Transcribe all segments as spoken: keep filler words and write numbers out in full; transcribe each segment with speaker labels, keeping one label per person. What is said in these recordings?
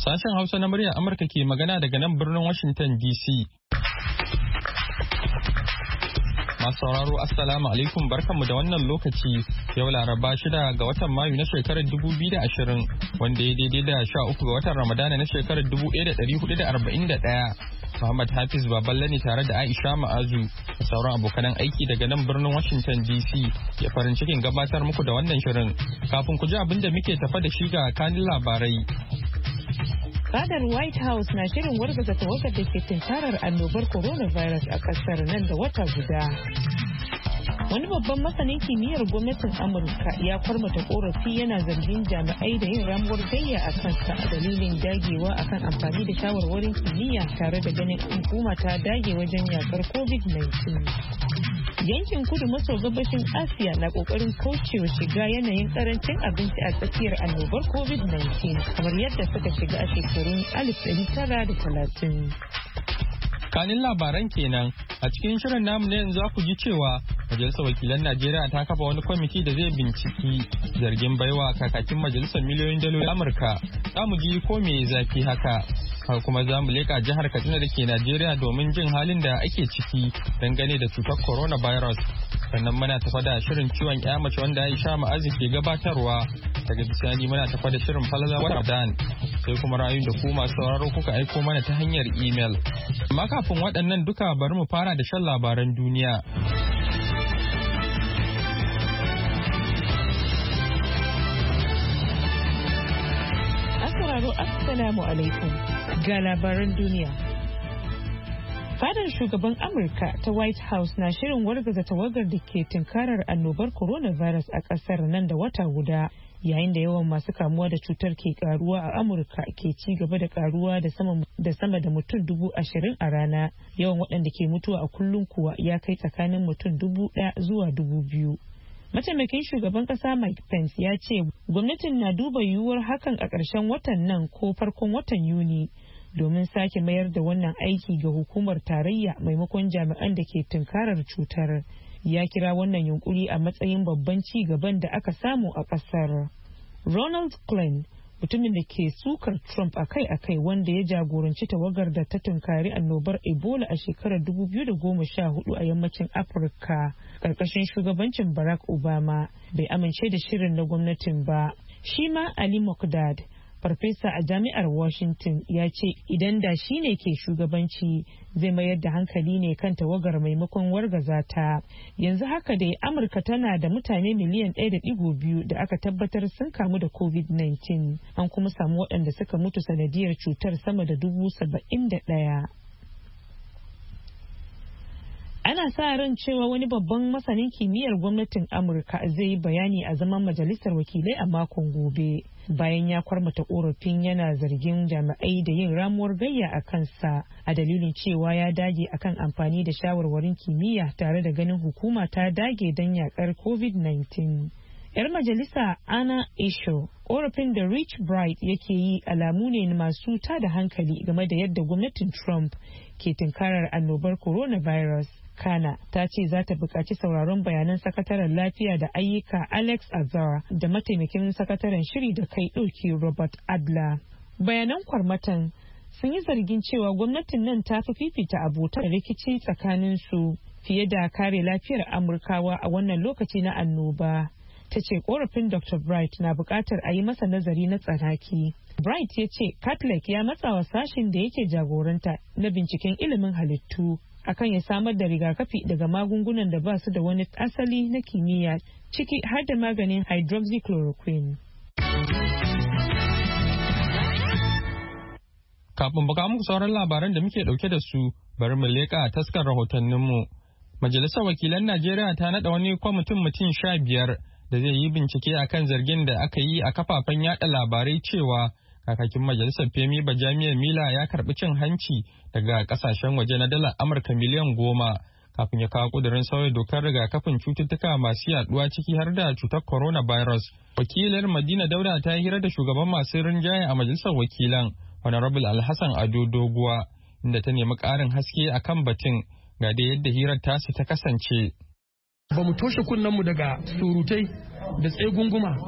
Speaker 1: Sashen Hausa na muryar Amurka ke magana daga nan birnin Washington D C. Masu sauraro Assalamu alaikum barkanmu da wannan lokaci yau Laraba shida ga watan Mayu na shekarar dubu biyu da ashirin wanda ya daidai da sha uku ga watan Ramadana na shekarar dubu ɗaya da ɗari hudu da arba'in da ɗaya. Muhammad Hafiz Baballe ne tare da Aisha Ma'azu da sauran abokanan aiki daga nan birnin Washington D C ya farin cikin gabatar muku da wannan shirin. Kafin ku ji abin da muke tafa da shi ga kanin labarai.
Speaker 2: Fadar White House na shirin wargaza tawagar da ke tunkarar annobar coronavirus a kasar nan da wata guda. Wani babban masanin kimiyyar gwamnatin Amurka ya kwarmata korafi yana zargin jami'ai da yin ramuwar gayya a kansa a dalilin dagewa akan amfani da shawarwarin kimiyya tare da ganin hukuma ta dage wajen yakar covid nineteen. Yankin kudu maso gabashin Asiya na kokarin kaucewa shiga yanayin karancin abinci a tsakiyar annobar covid nineteen kamar yadda suka shiga a shekarun alif ɗari tara da talatin.
Speaker 1: Kanin labaran kenan a cikin shirin namu ne yanzu za ku ji cewa Majalisar Wakilan Najeriya ta kafa wani kwamiti da zai binciki zargin baiwa kakakin majalisar miliyoyin dalolin Amurka. Za mu ji ko me zafi haka. Haka kuma za mu leƙa jihar Katsina da ke Najeriya domin jin halin da ake ciki dangane da cutar coronavirus. Sannan muna tafa da shirin ciwon ya mace wanda Aisha Ma'azu ke gabatarwa. Daga bisani muna tafa da shirin falala Ramadan. Sai kuma ra'ayoyin da ku masu sauraro kuka aiko mana ta hanyar imel. Amma kafin waɗannan duka bari mu fara da shan labaran duniya.
Speaker 2: Assalamu alaikum ga labaran duniya. Fadar shugaban Amurka ta White House na shirin wargaza tawagar da ke tunkarar annobar coronavirus a kasar nan da wata guda yayin da yawan masu kamuwa da cutar ke karuwa a Amurka ke ci gaba da karuwa da sama da sama da mutum dubu ashirin a rana. Yawan waɗanda ke mutuwa a kullum kuwa ya kai tsakanin mutum dubu ɗaya zuwa dubu biyu. Mataimakin shugaban kasa Mike Pence ya ce gwamnatin na duba yiwuwar hakan a ƙarshen watan nan ko farkon watan Yuni domin sake mayar da wannan aiki ga hukumar tarayya maimakon jami'an da ke tunkarar cutar. Ya kira wannan yunkuri a matsayin babban ci gaban da aka samu a ƙasar. Ronald Klein, mutumin da ke sukar Trump akai-akai wanda ya jagoranci tawagar da ta tunkari annobar Ebola a shekarar dubu biyu da goma sha hudu a yammacin Afirka karkashin shugabancin Barack Obama bai amince da shirin na gwamnatin ba. Shi ma Ali Mokdad, farfesa a jami'ar Washington, ya ce idan da shi ne ke shugabanci zai mayar da hankali ne kan tawagar maimakon wargaza ta. Yanzu haka dai Amurka tana da mutane miliyan ɗaya da ɗigo biyu da aka tabbatar sun kamu da covid nineteen, an kuma samu waɗanda suka mutu sanadiyar cutar sama da dubu saba'in da ɗaya. Ana sa ran cewa wani babban masanin kimiyyar gwamnatin Amurka zai yi bayani a zaman majalisar wakilai a makon gobe bayan ya kwarmata korafin yana zargin jami'ai da yin ramuwar gayya a kansa a dalilin cewa ya dage akan amfani da shawarwarin kimiyya tare da ganin hukuma ta dage don yakar covid nineteen. Yar majalisa Anna Eshoo, korafin da Rich Bright yake yi alamu ne masu tada hankali game da yadda gwamnatin Trump ke tunkarar annobar coronavirus. Kana ta ce za ta buƙaci sauraron bayanan sakataren lafiya da ayyuka Alex Azar da mataimakin sakataren shiri da kai ɗauki Robert Adler. Bayanan kwarmatan sun yi zargin cewa gwamnatin nan ta fi fifita abotar rikici tsakanin su fiye da kare lafiyar Amurkawa a wannan lokaci na annoba. Ta ce korafin Doctor Bright na buƙatar a yi masa nazari na tsanaki. Bright ya ce Catholic ya matsawa sashin da yake jagoranta na binciken ilimin halittu akan ya samar da rigakafi daga magungunan da ba su da wani asali na kimiyya ciki har da maganin hydroxychloroquine.
Speaker 1: Kafin buga muku sauran labaran da muke dauke da su bari mu leƙa taskar rahotanninmu. Majalisar Wakilan Najeriya ta naɗa wani kwamitin mutum sha biyar da zai yi bincike akan zargin da aka yi a kafafen yada labarai cewa kakakin majalisar Femi Bajamiya Mila ya karbi cin hanci daga kasashen waje na dalar Amurka miliyan goma kafin ya kawo kudirin sauya dokar rigakafin cututtuka masu yaduwa ciki har da cutar coronavirus. Wakilar Madina Dauda ta hira da shugaban masu rinjaye a majalisar wakilan Honorable Alhassan Ado Doguwa inda ta nemi ƙarin haske akan batun ga da yadda hirar tasu ta kasance.
Speaker 3: Ba mu toshe kunnenmu daga surutai da tsegunguma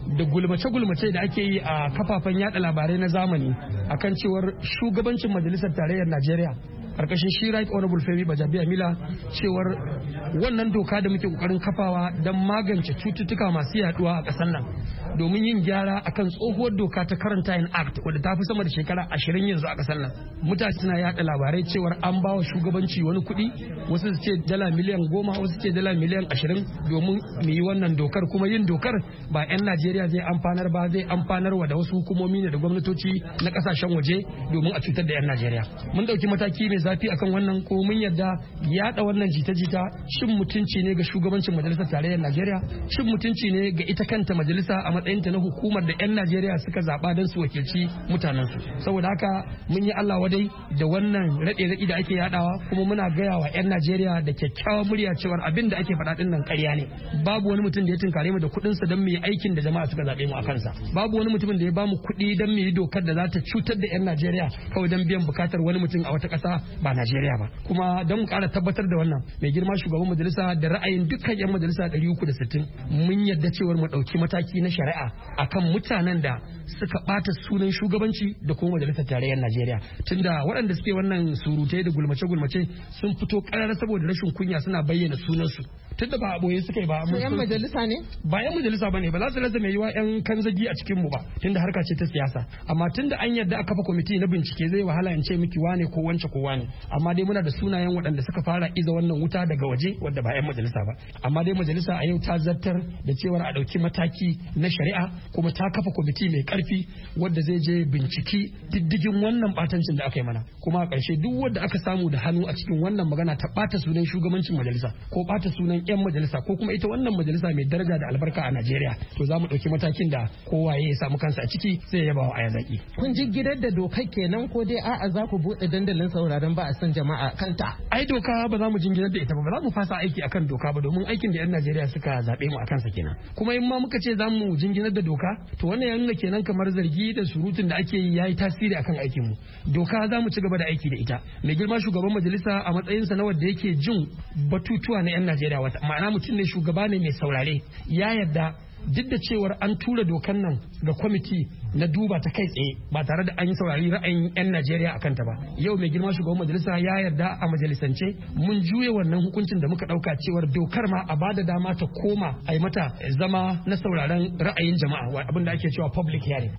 Speaker 3: da gulmace-gulmace da ake yi a kafafen yada labarai na zamani akan cewar shugabancin majalisar tarayyar Najeriya karkashin shi right honorable Femi Bajabiamila cewar wannan doka da muke kokarin kafawa don magance cututtuka masu yaduwa a ƙasar nan domin yin gyara akan tsohuwar doka ta Quarantine Act wadda ta fi sama da shekara ashirin yanzu a ƙasar nan. Mutane suna yada labarai cewar an ba wa shugabanci wani kuɗi, wasu su ce dala miliyan goma, wasu ce dala miliyan ashirin domin mu yi wannan dokar, kuma yin dokar ba 'yan Najeriya zai amfanar ba, zai amfanar wa da wasu hukumomi ne da gwamnatoci na ƙasashen waje domin a cutar da 'yan Najeriya. Mun ɗauki mataki mai zafi akan wannan, ko mun yarda yada wannan jita-jita shin mutunci ne ga shugabancin majalisar tarayyar Najeriya, shin mutunci ne ga ita kanta majalisa a matsayinta na hukumar da 'yan Najeriya suka zaba don su wakilci mutanensu. Saboda haka mun yi Allah wadai da wannan raɗe-raɗi da ake yadawa, kuma muna gaya wa 'yan Najeriya da kyakkyawan murya cewar abin da ake faɗa nan ƙarya ne. Babu wani mutum da ya tunkare mu da kuɗinsa don mu yi aikin da jama'a suka zaɓe mu a kansa. Babu wani mutumin da ya bamu kuɗi don mu yi dokar da za ta cutar da 'yan Najeriya kawai don biyan bukatar wani mutum a wata ƙasa ba Najeriya ba. Kuma don mu ƙara tabbatar da wannan, mai girma shugaban majalisa da ra'ayin dukkan 'yan majalisa ɗari uku da sittin mun yadda cewar mu ɗauki mataki na shari'a akan mutanen da suka ɓata sunan shugabanci da kuma majalisar tarayyar Najeriya, tunda waɗanda suke wannan surutai da gulmace-gulmace sun fito ƙarar saboda rashin kunya suna bayyana sunansu, tunda ba a boye suka yi ba.
Speaker 4: Su 'yan majalisa ne?
Speaker 3: Ba 'yan majalisa ba ne, ba za su rasa mai yiwa 'yan kanzagi a cikin mu ba, tunda harka ce ta siyasa. Amma tunda an yarda a kafa kwamiti na bincike zai wahala in ce miki wane ko wance ko wane. Amma dai muna da sunayen waɗanda suka fara iza wannan wuta daga waje wadda ba 'yan majalisa ba. Amma dai majalisa a yau ta zartar da cewar a ɗauki mataki na shari'a, kuma ta kafa kwamiti mai ƙarfi wadda zai je binciki diddigin wannan batancin da aka yi mana. Kuma a ƙarshe duk wanda aka samu da hannu a cikin wannan magana ta ɓata sunan shugabancin majalisa ko ɓata sunan 'yan majalisa ko kuma ita wannan majalisa mai daraja da albarka a Najeriya, to za mu ɗauki matakin da kowaye ya samu kansa a ciki zai yaba wa aya zaki.
Speaker 4: Kun ji gidan da dokar kenan ko dai a'a za ku buɗe dandalin sauraron ba a san jama'a kanta?
Speaker 3: Ai doka ba za mu jinginar da ita ba, ba za mu fasa aiki akan doka ba, domin aikin da 'yan Najeriya suka zaɓe mu a kansa kenan. Kuma in ma muka ce za mu jinginar da doka, to wannan ya nuna kenan kamar zargi da surutun da ake yi yayi tasiri akan aikin mu. Doka za mu ci gaba da aiki da ita. Mai girma shugaban majalisa a matsayinsa na wanda yake jin batutuwa na 'yan Najeriya, wata ma'ana mutum ne shugaba ne mai saurare, ya yarda duk da cewar an tura dokan nan ga kwamiti na duba ta kai tsaye ba tare da an yi saurari ra'ayin 'yan Najeriya a kanta ba. Yau mai girma shugaban majalisa ya yarda a majalisance mun juye wannan hukuncin da muka ɗauka cewar dokar ma a bada dama ta koma a yi mata zama na sauraron ra'ayin jama'a, abin da ake cewa public hearing.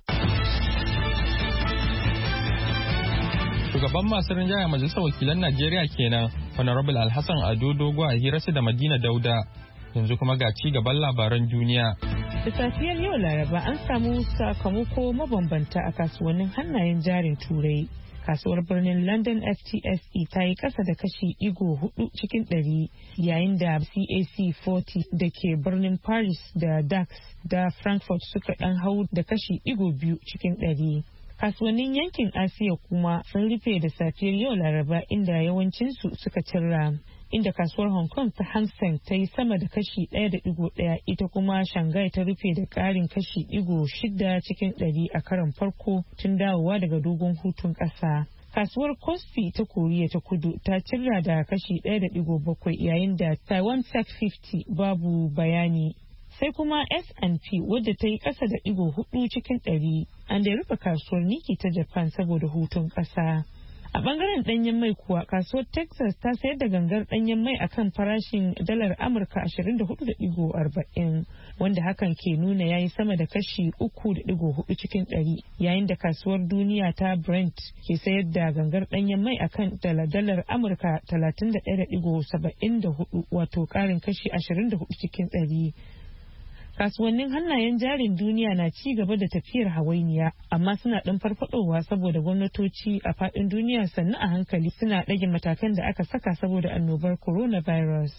Speaker 1: Shugaban masu rinjaya majalisar wakilan Najeriya kenan Honorable Alhassan Ado Dogo a hirarsa da Madina Dauda. Yanzu kuma ga ci gaban labaran duniya.
Speaker 2: Da safiyar yau Laraba an samu sakamako mabambanta a kasuwannin hannayen jarin Turai. Kasuwar birnin London F T S E ta yi kasa da kashi igo hudu cikin ɗari, yayin da C A C forty da ke birnin Paris da DAX da Frankfurt suka ɗan hau da kashi igo biyu cikin ɗari. Kasuwannin yankin Asiya kuma sun rufe da safiyar yau Laraba inda yawancinsu suka cirra. Inda kasuwar Hong Kong ta Hang Seng ta yi sama da kashi ɗaya da ɗigo ɗaya, ita kuma Shanghai ta rufe da ƙarin kashi ɗigo shida cikin ɗari a karon farko tun dawowa daga dogon hutun ƙasa. Kasuwar Kospi ta Koriya ta Kudu ta cirra da kashi ɗaya da ɗigo bakwai, yayin da Taiwan Sec fifty babu bayani. Sai kuma S and P wadda ta yi ƙasa da ɗigo hudu cikin ɗari, an da rufe kasuwar Nikkei ta Japan saboda hutun ƙasa. A bangaren danyen mai kuwa kasuwar Texas ta sayar da gangar danyen mai akan farashin dalar Amurka ashirin da hudu da digo arba'in, wanda hakan ke nuna yayi sama da kashi uku da digo hudu cikin ɗari, yayin da kasuwar duniya ta Brent ke sayar da gangar danyen mai akan dalar Amurka talatin da ɗaya da digo saba'in da hudu, wato karin kashi ashirin da hudu cikin ɗari. Kasuwannin hannayen jarin duniya na ci gaba da tafiyar hawainiya, amma suna ɗan farfadowa saboda gwamnatoci a faɗin duniya sannu a hankali suna ɗage matakan da aka saka saboda annobar coronavirus.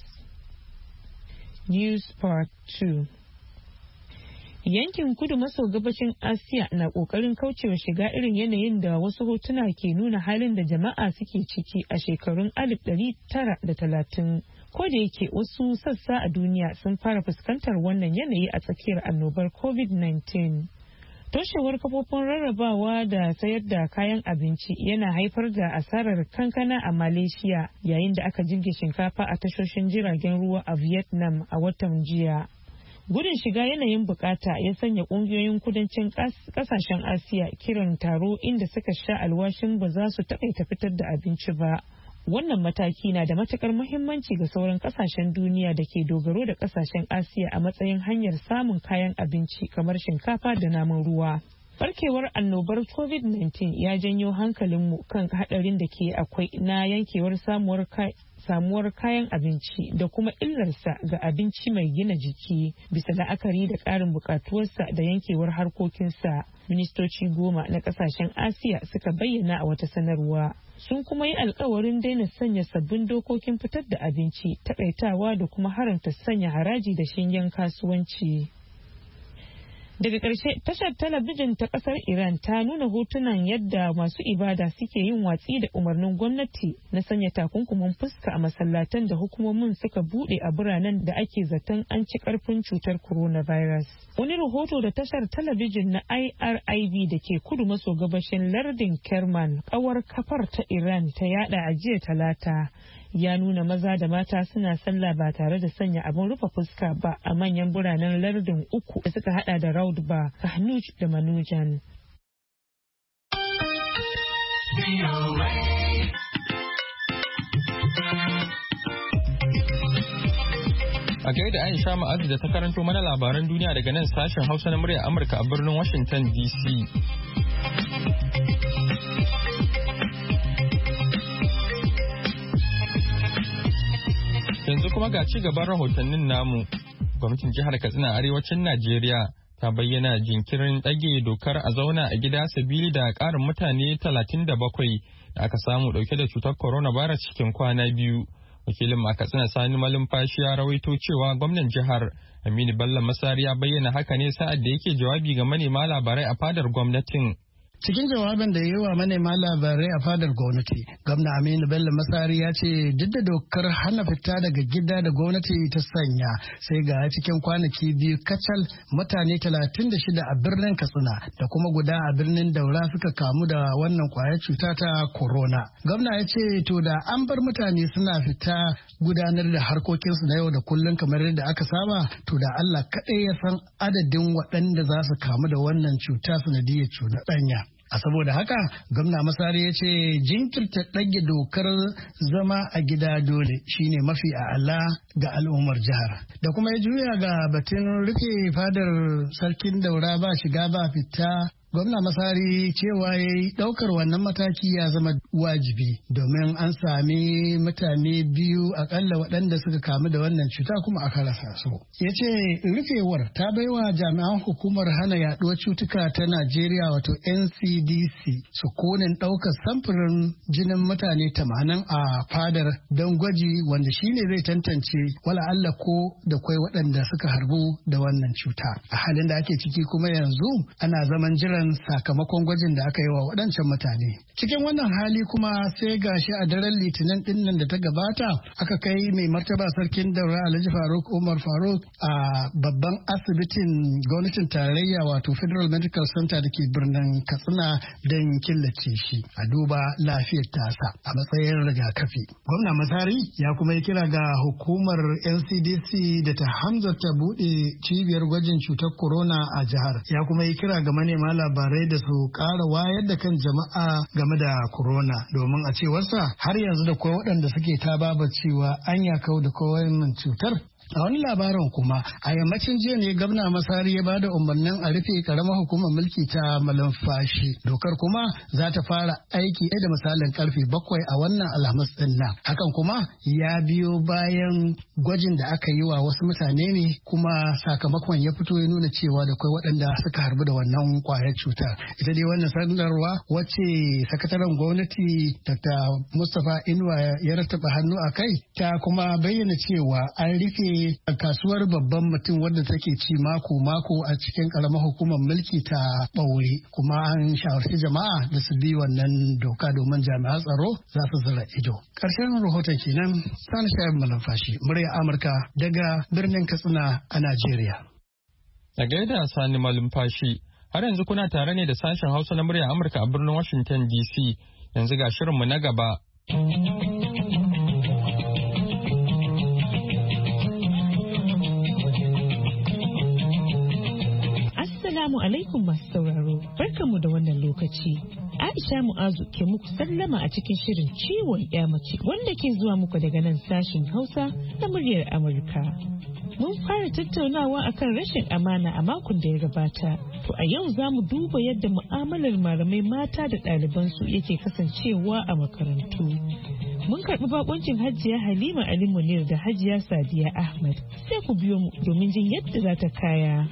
Speaker 2: News Part two. Yankin kudu maso gabashin Asiya na ƙoƙarin kaucewa shiga irin yanayin da wasu hotuna ke nuna halin da jama'a suke ciki a shekarun alif ɗari tara da talatin. Ko da yake wasu sassa a duniya sun fara fuskantar wannan yanayi a tsakiyar annobar covid nineteen. Toshewar kafofin rarrabawa da sayar da kayan abinci yana haifar da asarar kankana a Malaysia, yayin da aka jirge shinkafa a tashoshin jiragen ruwa a Vietnam a watan jiya. Gudun shiga yanayin bukata ya sanya kungiyoyin kudancin kasashen Asiya kiran taro inda suka sha alwashin ba za su taƙaita fitar da abinci ba. Wannan mataki na da matukar muhimmanci ga sauran kasashen duniya da ke dogaro da kasashen Asiya a matsayin hanyar samun kayan abinci kamar shinkafa da naman ruwa. Barkewar annobar covid nineteen ya janyo hankalinmu kan hadarin da ke akwai na yankewar samuwar samuwar kayan abinci da kuma illarsa ga abinci mai gina jiki bisa la'akari da ƙarin bukatuwarsa da yankewar harkokinsa. Ministoci goma na kasashen Asiya suka bayyana a wata sanarwa. Sun kuma yi alkawarin daina sanya sabbin dokokin fitar da abinci, takaitawa da kuma haramta sanya haraji da shingen kasuwanci. Daga ƙarshe, tashar talabijin ta ƙasar Iran ta nuna hotunan yadda masu ibada suke yin watsi da umarnin gwamnati na sanya takunkumin fuska a masallatan da hukumomin suka buɗe a biranen da ake zaton an ci ƙarfin cutar coronavirus. Wani rahoto da tashar talabijin na I R I B da ke kudu maso gabashin lardin Kerman, ƙawar kafar ta Iran ta yada a jiya Talata, ya nuna maza da mata suna sallah ba tare da sanya abin rufe fuska ba a manyan biranen lardin uku da suka hada da Raudba, Kahnuj da Manujan.
Speaker 1: A gaida Aisha Ma'azu da ta karanto mana labaran duniya daga nan sashen Hausa na murya Amurka a birnin Washington D C. Yanzu kuma ga ci gaban rahotannin namu. Gwamnatin jihar Katsina arewacin Najeriya ta bayyana jinkirin ɗage dokar a zauna a gida sabili da ƙarin mutane talatin da bakwai da aka samu ɗauke da cutar coronavirus cikin kwana biyu. Wakilin a Katsina Sani Malumfashi ya rawaito cewa gwamnan jihar Aminu Bello Masari ya bayyana haka ne sa'ad da yake jawabi ga manema labarai a fadar gwamnatin.
Speaker 5: Cikin jawabin da ya yi wa manema labarai a fadar gwamnati, gwamna Aminu Bello Masari ya ce duk da dokar hana fita daga gida da gwamnati ta sanya sai ga cikin kwanaki biyu kacal mutane talatin da shida a birnin Katsina da kuma guda a birnin Daura suka kamu da wannan kwayar cuta ta corona. Gwamna ya ce to da an bar mutane suna fita gudanar da harkokinsu na yau da kullum kamar yadda aka saba, to da Allah kaɗai ya san adadin waɗanda za su kamu da wannan cuta sanadiyar cuɗanya. A saboda haka, gwamna Masari ya ce jinkirta ɗage dokar zama a gida dole shine mafi a'ala ga al'ummar jihar. Da kuma ya juya ga batun rufe fadar sarkin Daura ba shiga ba fita. Gwamna Masari cewa ya yi ɗaukar wannan mataki ya zama wajibi domin an sami mutane biyu akalla waɗanda suka kamu da wannan cuta kuma aka rasa su. Ya ce rufewar ta baiwa jami'an hukumar hana yaɗuwar cutuka ta Najeriya wato N C D C sukunin ɗaukar samfurin jinin mutane tamanin a fadar don gwaji wanda shine zai tantance wala Allah ko da kwai waɗanda suka harbu da wannan cuta. A halin da ake ciki kuma yanzu ana zaman jiran sakamakon gwajin da aka yi wa waɗancan mutane. Cikin wannan hali kuma sai gashi a daren litinin ɗinnan da ta gabata aka kai mai martaba sarkin Daura Alhaji Faruk Umar Faruk a babban asibitin gwamnatin tarayya wato Federal Medical Center da ke birnin Katsina don killace shi a duba lafiyar tasa a matsayin rigakafi. Gwamna Masari ya kuma yi kira ga hukumar N C D C da ta hamzarta buɗe cibiyar gwajin cutar corona a jihar. Ya kuma yi kira ga manema labarai da su ƙara wayar da kan jama'a game da corona domin a cewarsa har yanzu da kawai waɗanda suke ta baba cewa an ya kau da kowannan cutar. A wani labarin kuma a yammacin jiya ne gwamna Masari ya bada umarnin a rufe karamar hukumar mulki ta Malumfashi. Dokar kuma za ta fara aiki da misalin karfe bakwai a wannan alhamis din nan. Hakan kuma ya biyo bayan gwajin da aka yi wa wasu mutane ne kuma sakamakon ya fito ya nuna cewa da kai waɗanda suka harbu da wannan kwayar cutar. Ita dai wannan sanarwa wacce sakataren gwamnati Doctor Mustapha Inuwa ya rattaba hannu a kai ta kuma bayyana cewa an rufe a kasuwar babban mutum wadda take ci mako-mako a cikin karamar hukumar mulki ta ɓaure kuma an shawarci jama'a da su bi wannan doka domin jami'an tsaro za su zira ido. Ƙarshen rahoton kenan Sani Shayar Malumfashi, murya Amurka daga birnin Katsina a Najeriya.
Speaker 1: A gaida Sani Malumfashi, har yanzu kuna tare ne da sashen Hausa na murya Amurka a birnin Washington D C. Yanzu ga shirinmu na gaba.
Speaker 2: Assalamu alaikum masu sauraro, barkanmu da wannan lokaci. Aisha Mu'azu ke muku sallama a cikin shirin ciwon ya mace wanda ke zuwa muku daga nan sashin Hausa na muryar Amurka. Mun fara tattaunawa akan rashin amana a makon da ya gabata. To a yau za mu duba yadda mu'amalar malamai mata da ɗalibansu yake kasancewa a makarantu. Mun karɓi bakoncin Hajiya Halima Ali Munir da Hajiya Sadiya Ahmad. Sai ku biyo mu domin jin yadda za ta kaya.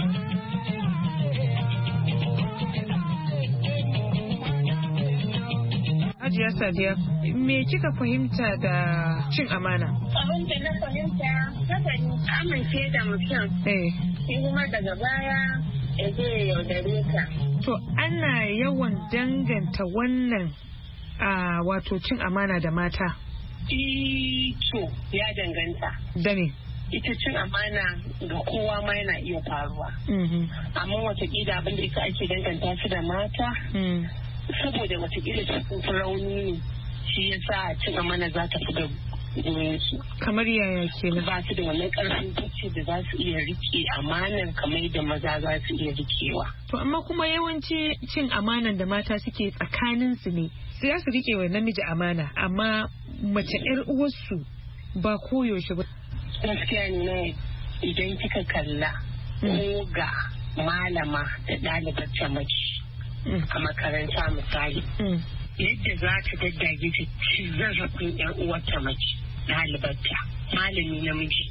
Speaker 2: Hajiya Sadiya, me kika fahimta da cin amana?
Speaker 6: Abin da na fahimta, nakan amince da mutum. Eh. Sai kuma daga baya ya je ya yaudare ka.
Speaker 2: To ana yawan danganta wannan a wato cin amana da mata.
Speaker 6: To ya danganta.
Speaker 2: Da ne?
Speaker 6: Ita cin amana ga kowa ma yana iya faruwa. Amma watakila abin da ita ake danganta su da mata. Saboda watakila cikin rauni ne shi yasa cin amana za ta fi da su.
Speaker 2: Kamar yaya ke na?
Speaker 6: Ba su da wannan karfin zuci da za su iya rike amanan kamar da maza za su iya rikewa.
Speaker 2: To amma kuma yawanci cin amanan da mata suke tsakanin su ne sai su rike wa namiji amana amma mace yar uwarsu ba koyaushe ba.
Speaker 6: Gaskiya ne idan kika kalla ko ga malama da ɗalibar ta mace a makaranta misali yadda za ta daddage ta ci zarafin yan uwarta mace ɗalibarta malami namiji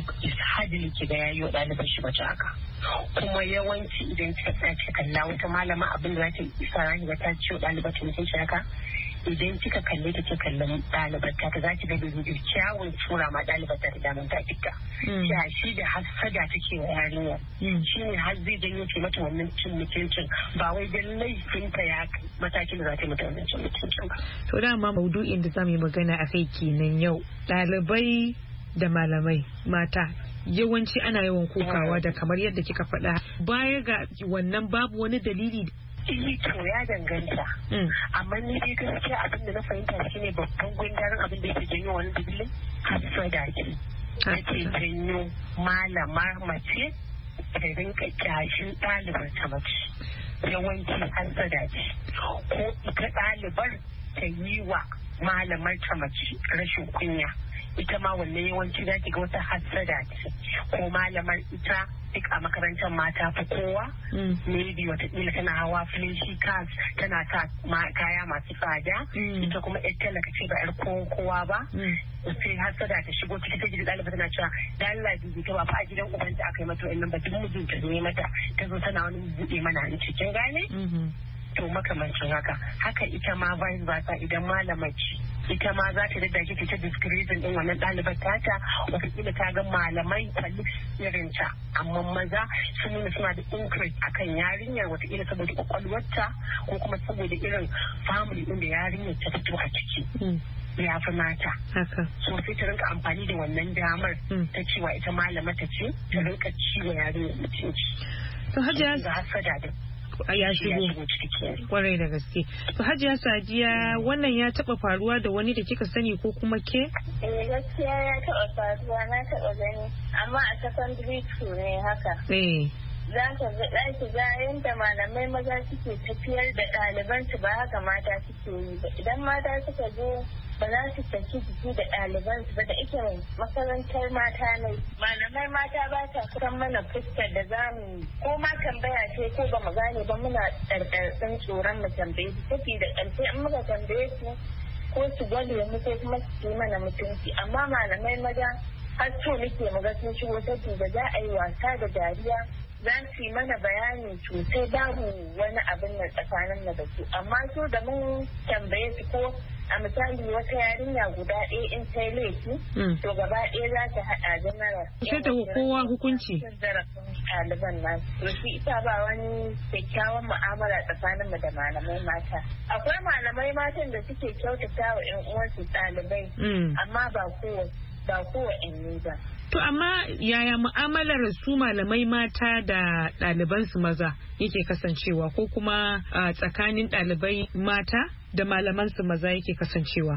Speaker 6: hadin ki da yayi wa ɗalibar shi mace haka kuma yawanci idan ta tsaya kalla wata malama abin da za ta isa ran ga ta ci wa ɗalibar ta mutum shi haka idan kika kalle ta ce kallon ɗalibar ta ta za ki ga da kyawun tura ma ɗalibar ta da daman ta kika ya shi da hasada take wa yarinya shi ne har zai janyo ce mata wannan cin mutuncin ba wai dan laifinta ya matakin da za ta yi mata wannan cin mutuncin ba.
Speaker 2: To dama maudu'in da zamu yi magana a kai kenan yau ɗalibai da malamai mata yawanci ana yawan kokawa da kamar yadda kika faɗa baya ga wannan babu wani dalili.
Speaker 6: Eh to ya danganta. Amma ni dai gaskiya abin da na fahimta shine babban gundarin abin da yake janyo wani dalilin hasada ce. Ake janyo malamar mace da rinka kyashin ɗalibar ta mace. Yawanci hasada ce. Ko ita ɗalibar ta yi wa malamar ta mace rashin kunya. Ita ma wannan yawanci za ki ga wata hasada ce. Ko malamar ita duk a makarantar mata fi kowa maybe watakila tana hawa flashy cars tana sa kaya masu tsada ita kuma yar talaka ce ba yar kowa ba sai hasada ta shigo ciki ta gidi ɗaliba tana cewa da Allah bibi ta ba fa a gidan ubanta aka yi mata wannan ba duk mijinta ne mata ta zo tana wani buɗe mana a cikin gane to makamancin haka haka ita ma vice versa idan malamar ce ita ma za ta daddake ta ta discretion din wannan ɗalibar tata wataƙila ta ga malamai kwalif irin ta amma maza sun nuna suna da interest akan yarinyar wataƙila saboda kwakwalwarta ko kuma saboda irin family din da yarinyar ta fito a ciki ya fi mata so sai ta rinka amfani da wannan damar ta cewa ita malama ta ce ta rinka ciwo yarinyar mutunci
Speaker 2: to hajiya ya shigo kwarai da gaske. To Hajiya Sadiya wannan ya taba faruwa da wani da kika sani ko kuma ke?
Speaker 6: Eh gaskiya ya taba faruwa na taba gani amma a secondary school ne haka.
Speaker 2: Eh.
Speaker 6: Za ka ga ga yadda malamai maza suke tafiyar da ɗalibansu ba haka mata suke yi ba. Idan mata suka zo ba za su saki jiki da ɗalibansu ba da ike makarantar mata ne. Malamai mata ba ta kusan mana fuskar da za mu ko ma tambaya ce ko ba mu gane ba muna ɗarɗarɗin tsoron mu tambaye su. Tafi da ƙarfi in muka tambaye su ko su gwale mu ko kuma su yi mana mutunci. Amma malamai maza har so nake mu ga sun shigo saboda za a yi wasa da dariya. Za su yi mana bayani sosai babu wani abin na tsakanin da su amma so da mun tambaye su ko a misali wata yarinya guda ɗaya in sai laifi to gaba ɗaya za ta haɗa da mara
Speaker 2: sai ta kowa hukunci
Speaker 6: ɗaliban nan to shi ita ba wani kyakkyawan mu'amala tsakanin mu da malamai mata akwai malamai matan da suke kyautata wa ƴan uwansu ɗalibai amma ba kowa ba kowa ne ba.
Speaker 2: To amma yaya mu'amalar su malamai mata da ɗalibansu maza yake kasancewa ko kuma tsakanin ɗalibai mata da malamansu maza yake kasancewa?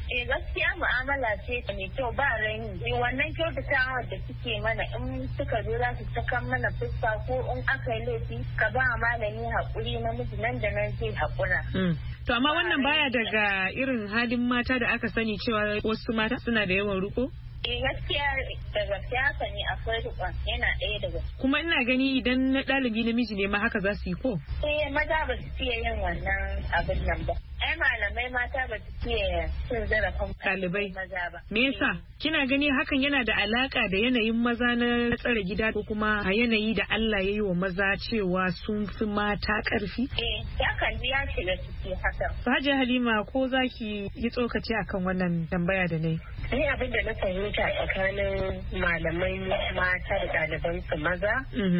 Speaker 6: Eh gaskiya mu'amala ce mai kyau ba raini. Eh wannan kyautatawa da suke mana in suka zo za su saka mana fuska ko in aka yi laifi ka ba malami haƙuri namiji nan da nan zai haƙura.
Speaker 2: To amma wannan baya daga irin halin mata da aka sani cewa wasu mata suna da yawan riko?
Speaker 6: Eh gaskiya daga siyasa ne akwai rikon yana ɗaya daga.
Speaker 2: Kuma ina gani idan na ɗalibi namiji ne ma haka za su yi ko?
Speaker 6: Eh maza ba su fiye yin wannan abin nan ba. Ai malamai mata ba su fiye cin zarafin
Speaker 2: ɗalibai
Speaker 6: maza ba.
Speaker 2: Me yasa? Kina gani hakan yana da alaka da yanayin maza na tsare gida ko kuma a yanayi da Allah ya yi wa maza cewa sun fi mata ƙarfi?
Speaker 6: Eh ya kalli ya shiga ciki haka.
Speaker 2: Hajiya Halima ko za ki yi tsokaci akan wannan tambaya da na yi?
Speaker 6: Ni abin da na fahimta tsakanin malamai mata da ɗalibansu maza.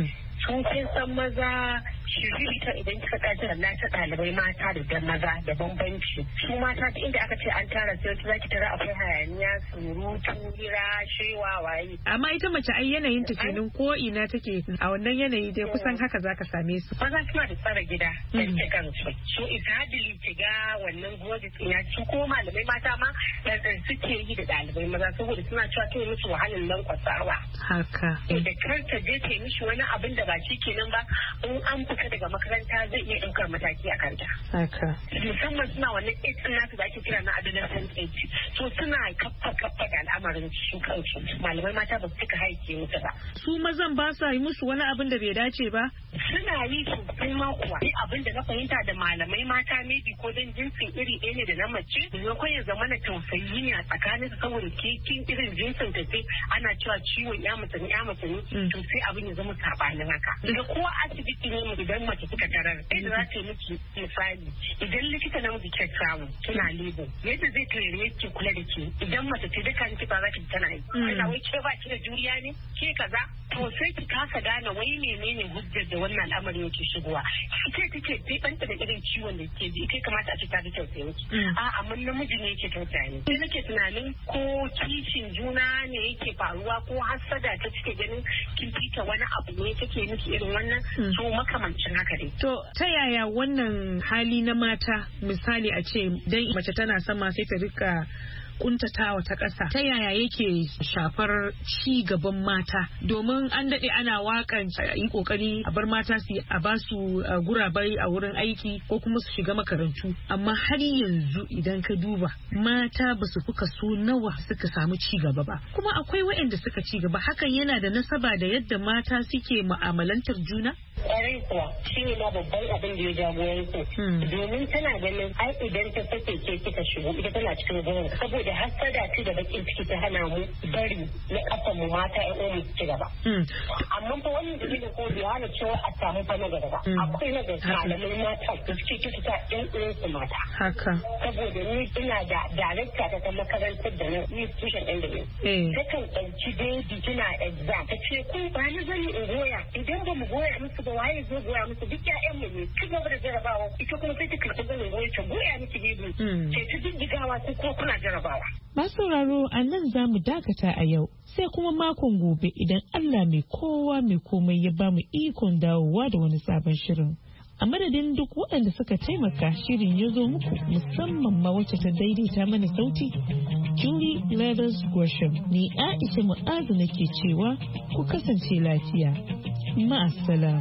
Speaker 6: Sun fi san maza shiri ta idan kika ɗaji na ta ɗalibai mata da dan maza da bambanci. Su mata ta inda aka ce an tara sai wata zaki tara akwai hayaniya, surutu, hira, shewa, waye.
Speaker 2: Amma ita mace ai yanayin ta kenan ko ina take a wannan yanayi dai kusan haka zaka same su.
Speaker 6: Maza suna da tsara gida da ke kansu. So ita hadili ki ga wannan gobe ya ci ko malamai mata ma da suke yi da ɗalibai maza saboda suna cewa ta yi musu wahalar nan kwasawa.
Speaker 2: Haka.
Speaker 6: Da kar ta je ta yi mishi wani abin da ba shi kenan ba in an fita daga makaranta zai iya ɗaukar mataki a kanta.
Speaker 2: Haka.
Speaker 6: Musamman suna wannan age ɗin nasu da ake kira na adolescent age. So suna kappa kappa da al'amarin su kansu. Malamai mata ba su cika haike musu ba.
Speaker 2: Su mazan ba sa yi musu wani abin da bai dace ba?
Speaker 6: Suna yi su kai ma kuwa. Ni abin da na fahimta da malamai mata maybe ko don jinsin iri ɗaya ne da na mace. Maimakon ya zama na tausayi ne a tsakanin saboda kekin irin jinsin ta sai ana cewa ciwon ya mace ne ya mace ne. To sai abin ya zama sabanin haka. Da ko asibiti ne idan mace kika tarar sai da za ta yi miki misali idan likita na miji ke samu kina lebo yadda zai tare yake kula da ke idan mace ce duka ki ba za ki tana yi ana wai ke ba ki da juriya ne ke kaza to sai ki kasa gane wai menene hujjar da wannan al'amarin yake shigowa kike take bibanta da irin ciwon da ke ji kai kamata a ce ta da tausayi miki a amma namiji ne yake tausaya ne sai nake tunanin ko kishin juna ne yake faruwa ko hasada ta cike ganin kin fita wani abu ne take miki irin wannan so makamancin haka dai.
Speaker 2: To ta yaya wannan hali na mata misali a ce dan mace tana sama sai ta rika kuntatawa ta ƙasa ta yaya yake shafar ci gaban mata domin an daɗe ana wakan yi kokari a bar mata su a ba su gurabai a wurin aiki ko kuma su shiga makarantu amma har yanzu idan ka duba mata ba su fi kaso nawa suka samu ci gaba ba kuma akwai waɗanda suka ci gaba hakan yana da nasaba da yadda mata suke mu'amalantar juna.
Speaker 6: Ƙwarai kuwa shi ne ma babban abin da ya jagoranci domin tana ganin ai idan ta sake ke kika shigo ita tana cikin gurin saboda hasada ce da bakin ciki ta hana mu bari na kasan mu mata ƴan uwan ci gaba. Amma fa wannan dalilin ko bai hana cewa a samu fa na gaba ba. Akwai na gaba malamai mata da suke kisa ƴan uwan su mata.
Speaker 2: Haka.
Speaker 6: Saboda ni ina da darakta ta ta makarantar da na institution ɗin da ne. Takan ɗauki baby tana exam ta ce kun ba ni zani in goya idan ba mu goya musu ba waye zai goya musu duk ƴaƴan mu ne ci gaba da jarabawa ita kuma sai ta karɓi zanin goya ta goya miki baby. Sai ta jijjigawa ko kuma kuna jarabawa.
Speaker 2: Masu sauraro a nan za mu dakata a yau sai kuma makon gobe idan Allah mai kowa mai komai ya ba mu ikon dawowa da wani sabon shirin. A madadin duk waɗanda suka taimaka shirin ya zo muku musamman ma wacce ta daidaita mana sauti Julie Leathers Gresham ni Aisha Mu'azu nake cewa ku kasance lafiya. Ma'assalam.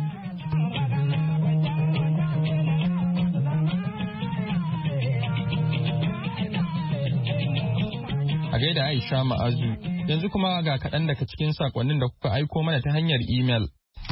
Speaker 1: A gaida Aisha Ma'azu, yanzu kuma ga kaɗan daga cikin saƙonnin da kuka aiko mana ta hanyar imel.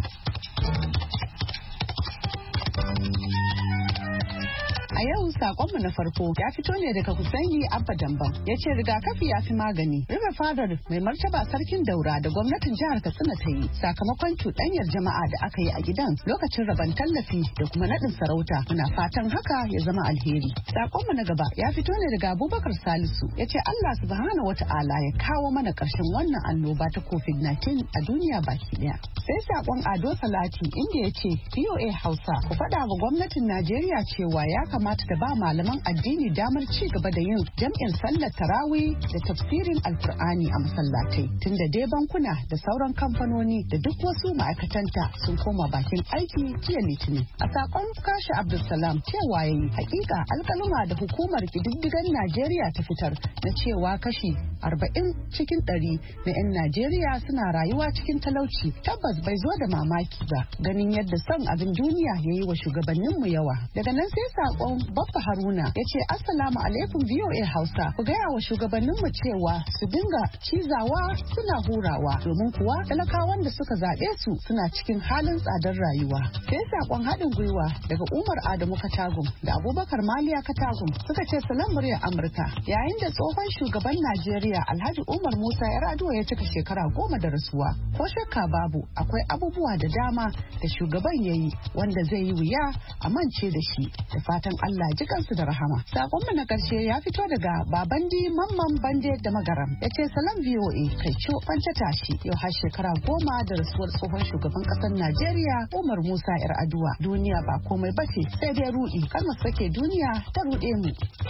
Speaker 7: A yau sakonmu na farko ya fito ne daga Husaini Abba Damban. Ya ce rigakafi ya fi magani. Rufe fadar mai martaba sarkin Daura da gwamnatin jihar Katsina ta yi sakamakon cuɗanyar jama'a da aka yi a gidan lokacin rabon tallafi da kuma naɗin sarauta. Muna fatan haka ya zama alheri. Sakonmu na gaba ya fito ne daga Abubakar Salisu. Ya ce Allah subhanahu wata'ala ya kawo mana ƙarshen wannan annoba ta covid nineteen a duniya baki ɗaya. Sai sakon Ado Salati inda ya ce P O A Hausa ku faɗa wa gwamnatin Najeriya cewa ya kamata ta da ba malaman addini damar ci gaba da yin jam'in sallar tarawih da tafsirin alkur'ani a masallatai tunda dai bankuna da sauran kamfanoni da duk wasu ma'aikatanta sun koma bakin aiki jiya litinin. A sakon kashi Abdulsalam cewa yayi hakika alkaluma da hukumar kididdigan Najeriya ta fitar na cewa kashi arba'in cikin ɗari na 'yan Najeriya suna rayuwa cikin talauci tabbas bai zo da mamaki ba ganin yadda son abin duniya ya yi wa shugabanninmu yawa. Daga nan sai sakon Babba Haruna ya ce assalamu alaikum V O A Hausa ku gaya wa shugabanninmu cewa su dinga cizawa suna hurawa domin kuwa talakawan da suka zaɓe su suna cikin halin tsadar rayuwa. Sai sakon haɗin gwiwa daga Umar Adamu Katagum da Abubakar Maliya Katagum suka ce salam muryar Amurka yayin da tsohon shugaban Najeriya Alhaji Umar Musa Yar'adua ya cika shekara goma da rasuwa ko shakka babu akwai abubuwa da dama da shugaban ya yi wanda zai yi wuya a mance da shi da fatan Allah ji kansu da rahama. Sakonmu na karshe ya fito daga Babandi Mamman Bande da Magaram ya ce salam V O A kai ciwo kwance tashi yau har shekara goma da rasuwar tsohon shugaban kasar Najeriya Umar Musa Yar'adua. Duniya ba komai bace sai dai ruɗi kalmar sake duniya ta ruɗe mu.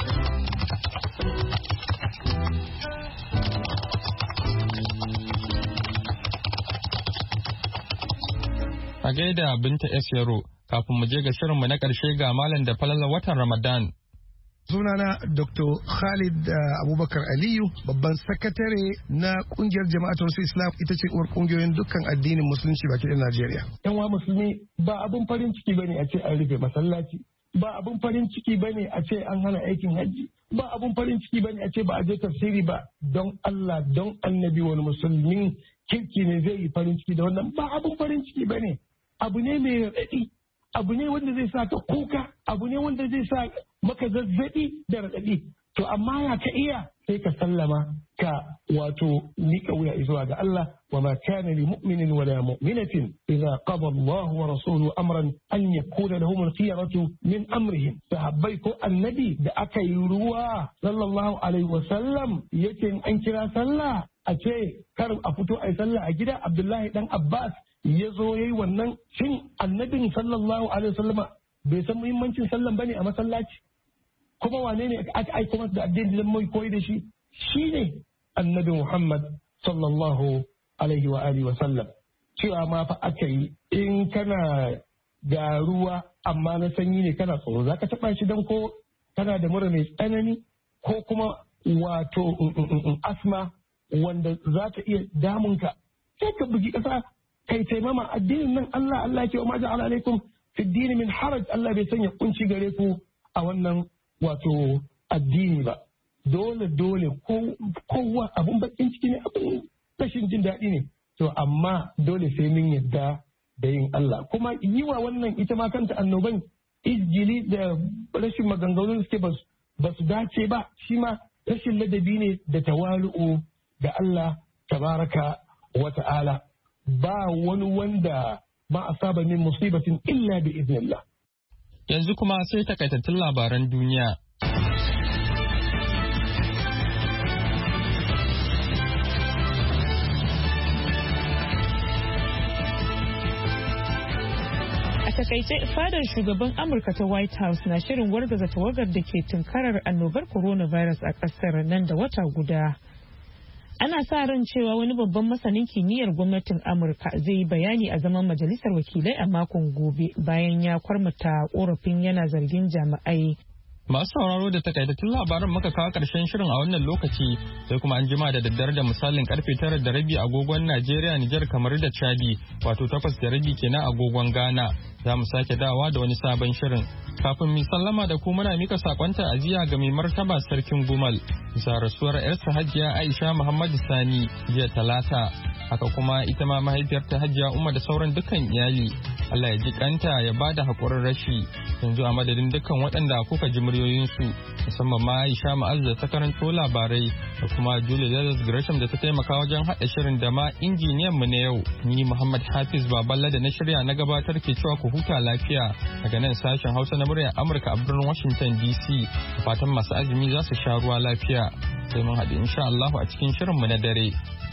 Speaker 1: A gaida Binta S. Yaro, kafin mu je ga shirinmu na ƙarshe ga malam da falalar watan Ramadan.
Speaker 8: Sunana Doctor Khalid uh, Abubakar Aliyu, babban sakatare na kungiyar jama'atul Islam, ita ce uwar kungiyoyin dukkan addinin musulunci baki da Najeriya.
Speaker 9: Yan wa musulmi ba abun farin ciki bane a ce an rufe masallaci, ba abun farin ciki bane a ce an hana aikin hajji, ba abun farin ciki bane a ce ba a je tafsiri ba. Don Allah, don Annabi, wani musulmin kirki ne zai yi farin ciki da wannan? Ba abun farin ciki bane. Abu ne mai raɗaɗi, abu ne wanda zai sa ka kuka, abu ne wanda zai sa maka zazzaɓi da raɗaɗi. To amma ya ka iya sai ka sallama ka wato miƙa wuya zuwa ga Allah wa ma kana li mu'minin wa la mu'minatin idza qada Allah wa rasuluhu amran an yakuna lahum al-khiyaratu min amrihim. Sahabbai ko annabi da aka yi ruwa sallallahu alaihi wa sallam yake an kira sallah a ce kar a fito a yi sallah a gida. Abdullahi dan Abbas ya zo ya yi wannan. Shin annabin sallallahu alaihi wasallama bai san muhimmancin sallan bane a masallaci? Kuma wane ne aka aiko masa da addini da mai koyi da shi? Shi ne annabi Muhammad sallallahu alaihi wa alihi wasallam. Cewa ma fa aka yi in kana ga ruwa amma na sanyi ne kana tsoro za ka taɓa shi don ko kana da mura mai tsanani ko kuma wato asma wanda za ta iya damunka sai ka bugi ƙasa kai taimama. Addinin nan Allah Allah ke wa ma ja'ala alaikum fi dini min haraj. Allah bai sanya kunci gare ku a wannan wato addini ba. Dole dole kowa abun bakin ciki ne, abun rashin jin daɗi ne. To amma dole sai mun yadda da yin Allah. Kuma yi wa wannan ita ma kanta annoban izgili da rashin maganganun suke ba su dace ba, shi ma rashin ladabi ne da tawalu'u da Allah tabaraka wa ta'ala. Ba wani wanda ba a saba min musibatin illa bi iznillah.
Speaker 1: Yanzu kuma sai takaitattun labaran duniya.
Speaker 2: A takaice fadar shugaban Amurka ta White House na shirin wargaza tawagar da ke tunkarar annobar coronavirus a ƙasar nan da wata guda. Ana sa ran cewa wani babban masanin kimiyyar gwamnatin Amurka zai yi bayani a zaman majalisar wakilai a makon gobe bayan ya kwarmata korafin yana zargin jami'ai.
Speaker 1: Masu sauraro da takaitattun labaran muka kawo karshen shirin a wannan lokaci sai kuma an jima da daddare da misalin karfe tara da rabi agogon Najeriya, Nijar, kamar da Chadi, wato takwas da rabi kenan agogon Ghana. Za mu sake dawa da wani sabon shirin. Kafin mu sallama da ku muna mika sakon ta'aziyya ga mai martaba sarkin Gumal bisa rasuwar yarsa Hajiya Aisha Muhammadu Sani jiya Talata. Haka kuma ita ma mahaifiyarta Hajiya Umma da sauran dukkan iyali. Allah ya ji kanta ya bada hakurin rashi. Yanzu a madadin dukkan waɗanda kuka ji muryoyinsu musamman ma Aisha Ma'azza da ta karanto labarai da kuma Julie Lazarus Gresham da ta taimaka wajen haɗa shirin da ma injiniyan mu na yau. Ni Muhammad Hafiz Baballa da na shirya na gabatar ke cewa ku huta lafiya daga nan sashen Hausa na muryar Amurka a birnin Washington D C. Fatan masu azumi za su sha ruwa lafiya. Sai mun haɗu insha Allah a cikin shirin mu na dare.